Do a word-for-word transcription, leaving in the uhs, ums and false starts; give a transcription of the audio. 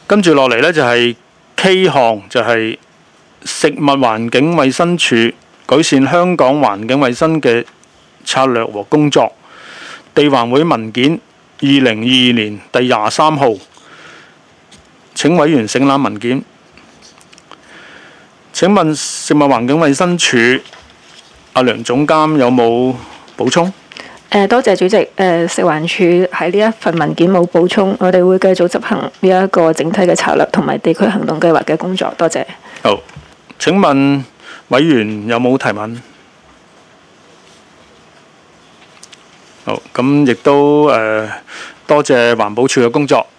跟住落嚟呢，就係 K 項，就係食物環境衞生署改善香港環境衞生嘅策略和工作。地環會文件二零二二年第廿三號。請委員省覽文件。請問食物環境衞生署阿梁總監有冇補充？ 誒，多謝主席。誒，食環署喺呢一份文件冇補充，我哋會繼續執行呢一個整體嘅策略同埋地區行動計劃嘅工作。多謝。 好，請問委員有冇提問？好，咁亦都誒多謝環保署嘅工作。